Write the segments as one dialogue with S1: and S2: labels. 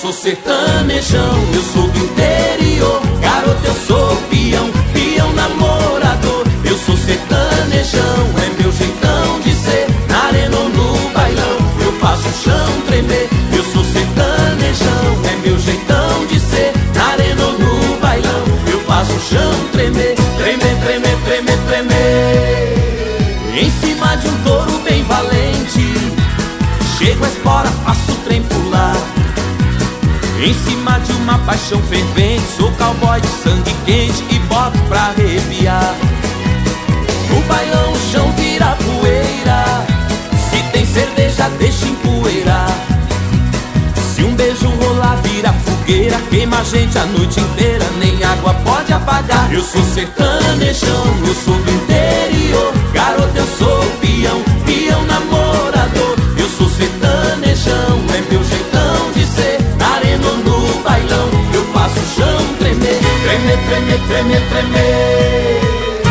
S1: sou sertanejão, eu sou do interior. Garoto, eu sou peão, peão namorador. Eu sou sertanejão, é meu jeitão de ser. Na arena ou no bailão, eu faço o chão tremer. Eu sou sertanejão, é meu jeitão de ser. Na arena ou no bailão, eu faço o chão tremer. Tremer, tremer, tremer, tremer. Em cima de um touro bem valente, chego a espora, faço o trem pular. Em cima de uma paixão fervente, sou cowboy de sangue quente e boto pra arrepiar. No bailão o chão vira poeira, se tem cerveja deixa empoeirar. Se um beijo rolar vira fogueira, queima a gente a noite inteira, nem água pode apagar. Eu sou sertanejão, eu sou do interior. Garoto, eu sou peão, peão namorador. Eu sou sertanejão, é meu jeitão de ser. Na arena ou no bailão, eu faço o chão tremer. Tremer, tremer, tremer, tremer.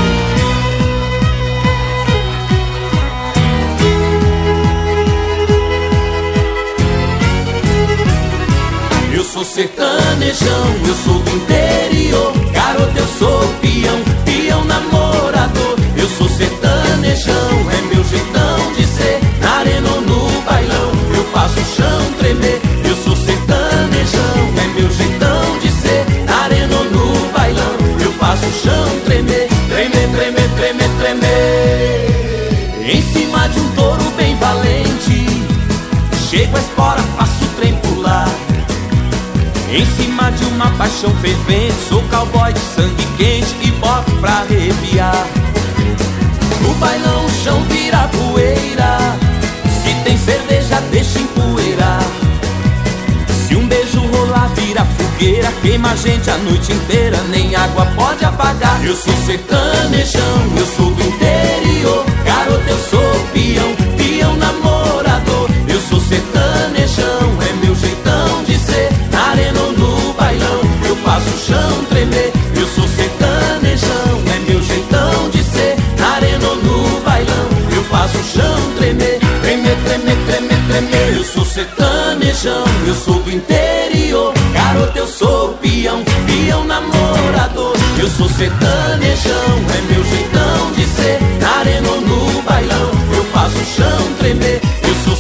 S1: Eu sou sertanejão, eu sou do interior. Garoto, eu sou peão, peão namorador. Eu sou sertanejão, é meu jeitão de ser. Na arena ou no bailão, eu faço o chão tremer. Eu sou sertanejão, é meu jeitão de ser. Na arena ou no bailão, eu faço o chão tremer. Tremer, tremer, tremer, tremer. Em cima de um touro bem valente, chego a espora, faço o trem pular. Em cima de uma paixão fervente, sou cowboy de sangue quente e boto pra arrepiar. No bailão o chão vira poeira, se tem cerveja deixa empoeirar. Se um beijo rolar vira fogueira, queima a gente a noite inteira, nem água pode apagar. Eu sou sertanejão, eu sou do interior. Garoto, eu sou peão, peão namorador. Eu sou sertanejão, é meu jeitão de ser. Na arena ou no bailão, eu faço o chão tremer. Eu sou sertanejão, é meu jeitão de ser. Na arena ou no bailão, eu faço o chão tremer. Tremer, tremer, tremer, tremer. Eu sou sertanejão, eu sou do interior. Garoto, eu sou peão, peão namorador. Eu sou sertanejão, é meu jeitão de ser. Na arena ou no bailão, eu faço o chão tremer. Eu sou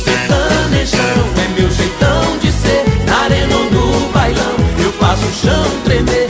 S1: sertanejão, é meu jeitão de ser. Na arena ou no bailão, eu faço o chão tremer.